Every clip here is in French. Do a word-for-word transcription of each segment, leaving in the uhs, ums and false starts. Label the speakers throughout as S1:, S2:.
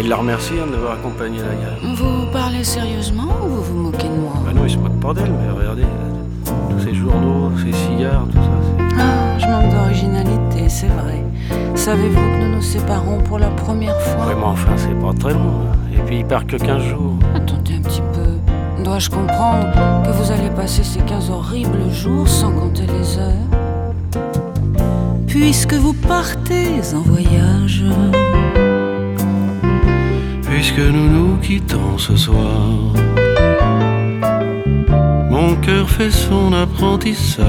S1: il la remercie hein, de l'avoir accompagné à la gare.
S2: Vous parlez sérieusement ou vous vous moquez de moi?
S1: Bah non, il se moque pas d'elle, mais regardez, tous ces journaux, ces cigares, tout ça. C'est...
S2: Ah, je manque d'originalité, c'est vrai. Savez-vous que nous nous séparons pour la première fois?
S1: Oui, mais enfin, c'est pas très long. Et puis, il part que quinze jours.
S2: Attendez un petit peu. Dois-je comprendre que vous allez passer ces quinze horribles jours sans compter les heures? Puisque vous partez en voyage,
S1: puisque nous nous quittons ce soir, mon cœur fait son apprentissage.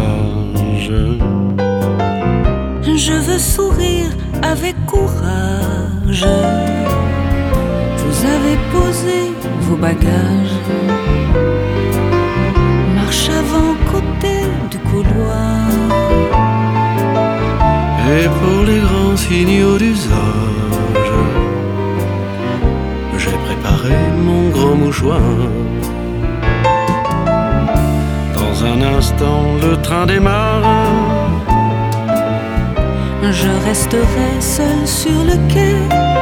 S2: Je veux sourire avec courage. Vous avez posé vos bagages. Marche avant côté du couloir.
S1: Et pour les grands signaux d'usage, j'ai préparé mon grand mouchoir. Dans un instant, le train démarre.
S2: Je resterai seul sur le quai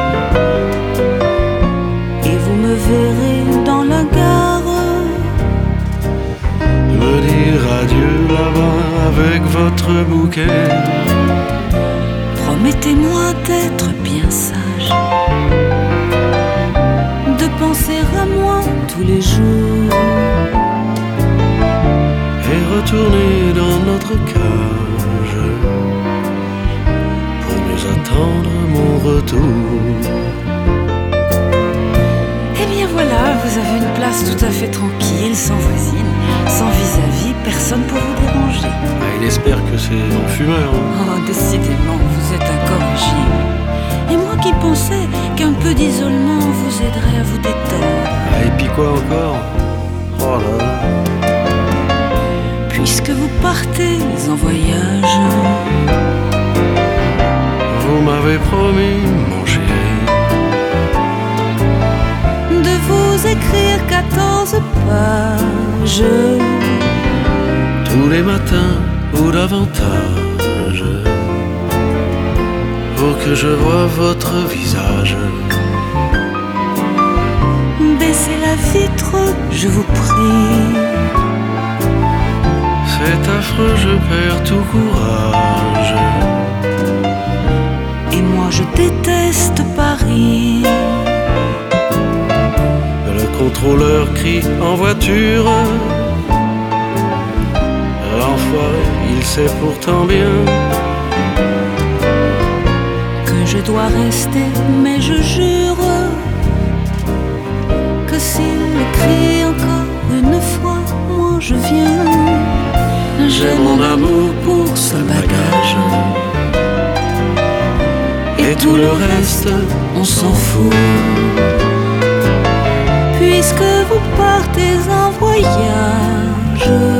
S2: et vous me verrez dans la gare
S1: me dire adieu là-bas avec votre bouquet.
S2: Promettez-moi d'être bien sage, de penser à moi tous les jours
S1: et retourner dans notre cage pour mieux attendre mon retour.
S2: Eh bien voilà, vous avez une place tout à fait tranquille, sans voisine, sans vis-à-vis, personne pour vous déranger.
S1: Ah, il espère que c'est un fumeur. Hein.
S2: Oh, décidément, vous êtes incorrigible. Et moi qui pensais qu'un peu d'isolement vous aiderait à vous détendre.
S1: Ah, et puis quoi encore? Oh là là.
S2: Puisque vous partez en voyage,
S1: vous m'avez promis, mon chéri,
S2: de vous écrire quatorze pages
S1: tous les matins ou davantage, pour que je voie votre visage.
S2: Baissez la vitre, je vous prie.
S1: C'est affreux, je perds tout courage.
S2: Et moi je déteste Paris.
S1: Le contrôleur crie en voiture. L'enfoiré, il sait pourtant bien
S2: que je dois rester, mais je jure que s'il me crie encore une fois, moi je viens.
S1: J'ai mon amour pour ce bagage. Et tout le reste, on s'en fout.
S2: Puisque vous partez en voyage,